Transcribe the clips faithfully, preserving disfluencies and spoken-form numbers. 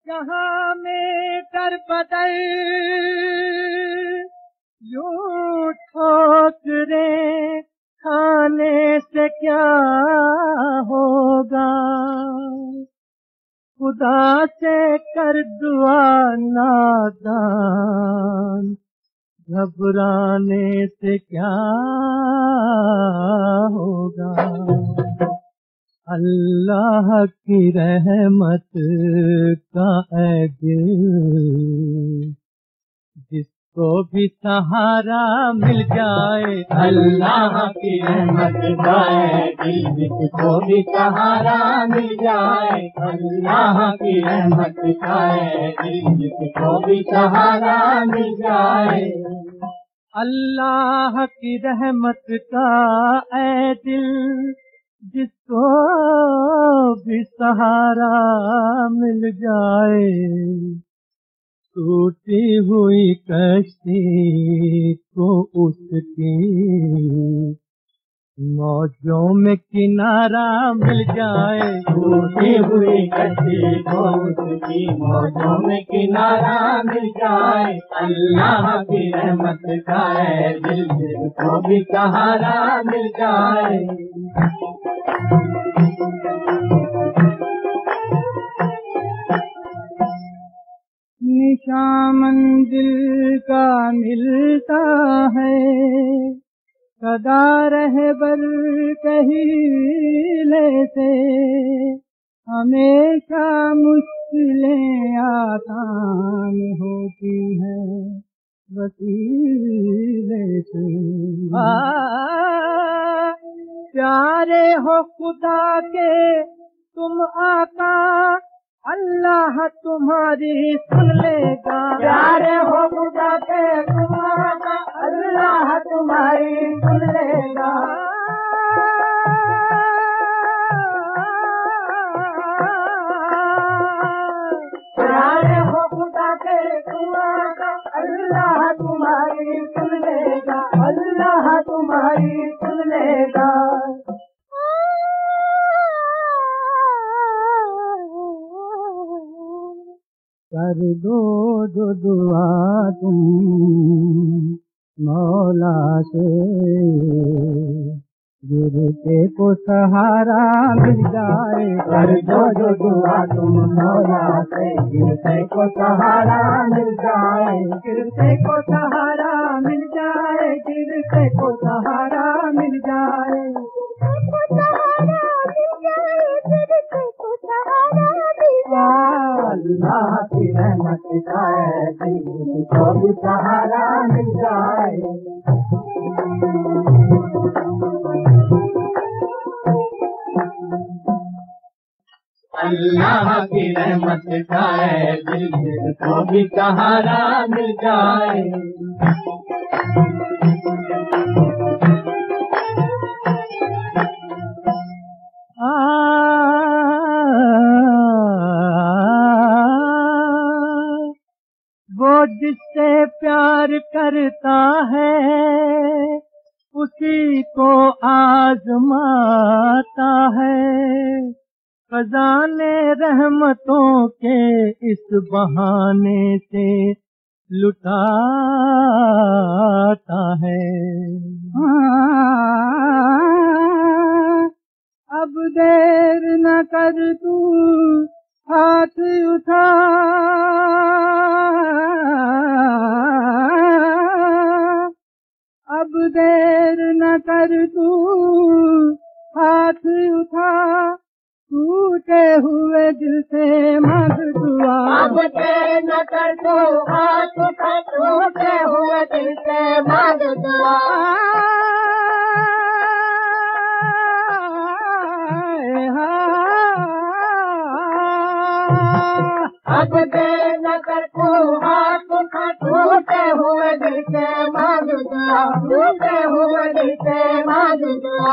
जहाँ में कर बदल यूं ठोकरे खाने से क्या होगा। खुदा से कर दुआ नादान, घबराने से क्या होगा। अल्लाह की रहमत का ऐ दिल, जिसको भी सहारा मिल जाए। अल्लाह की रहमत का ऐ दिल, जिसको भी सहारा मिल जाए। अल्लाह की रहमत का ऐ दिल, जिसको भी सहारा मिल जाए। अल्लाह की रहमत का ऐ दिल, जिसको भी सहारा मिल जाए। टूटी हुई कश्ती को उसकी मौजों में किनारा मिल जाए। टूटी हुई कश्ती को उसकी मौजों में किनारा मिल जाए। अल्लाह की रहमत का ऐ दिल, जिसको भी सहारा मिल जाए। निशान मंजिल का मिलता है, सदा रहबर कहीले से। हमेशा मुश्किलें आसान होती हैं वसीले से। प्यारे हो खुदा के तुम आका, अल्लाह तुम्हारी सुन लेगा। प्यारे हो खुदा के तुम आका, अल्लाह तुम्हारी सुन लेगा। प्यारे हो खुदा के तुम आका, अल्लाह तुम्हारी सुन लेगा। अल्लाह तुम्हारी सुन लेगा। कर दो जो दुआ तुम मौला से, गिरते को सहारा मिल जाए। कर दो जो दुआ तुम मौला से, गिरते को सहारा मिल जाए। गिरते को सहारा मिल जाए। गिरते को सहारा मिल जाए। अल्लाह की रहमत का ऐ दिल, जिसको भी सहारा मिल जाए। अल्लाह की रहमत का ऐ दिल, जिसको भी सहारा मिल जाए। वो जिससे प्यार करता है, उसी को आजमाता है। खजाने रहमतों के इस बहाने से लुटाता है। अब देर न कर तू हाथ उठा, अब देर न कर तू हाथ उठा। टूटे हुए दिल से मांग दुआ। अब देर न कर तू हाथ उठा। टूटे हुए दिल से मांग दुआ। अब देर न कर तू हाथ उठा। टूटे हुए दिल से मांग दुआ। टूटे हुए दिल से मांग दुआ।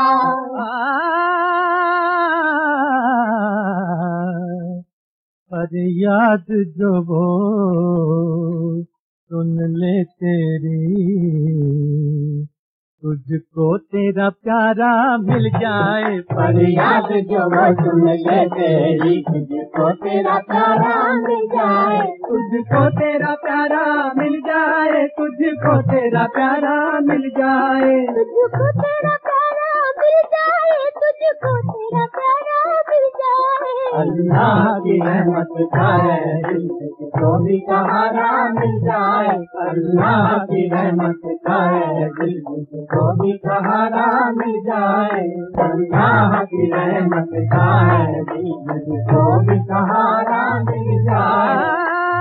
पर याद जो वो सुन ले तेरी, तुझको तेरा प्यारा मिल जाए फरियाद जो वो सुन ले तेरी, तुझको तेरा प्यारा मिल जाए, तुझको तेरा प्यारा मिल जाए, तुझको तेरा प्यारा मिल जाए, तुझको तेरा प्यारा मिल जाए, तुझको तेरा प्यारा मिल जाए। अल्लाह की रहमत का है दिल, तुझको भी सहारा मिल जाए। अल्लाह की रहमत का है दिल, तुझको भी सहारा मिल जाए। अल्लाह की रहमत का है दिल, तुझको भी सहारा मिल जाए।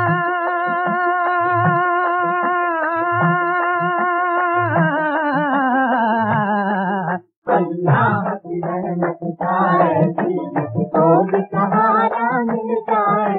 अल्लाह की रहमत का है दिल, तुझको भी सहारा मिल जाए।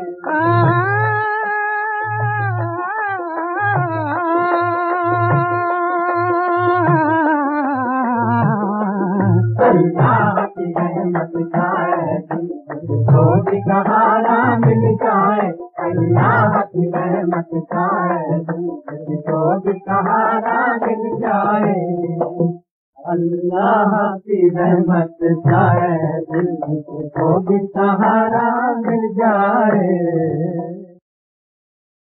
अल्लाह की रहमत का है दिल, तुझको भी सहारा मिल जाए। अल्लाह की रहमत का है दिल, तुझको भी सहारा मिल जाए। अल्लाह की रहमत का है दिल, तुझको भी सहारा मिल जाए।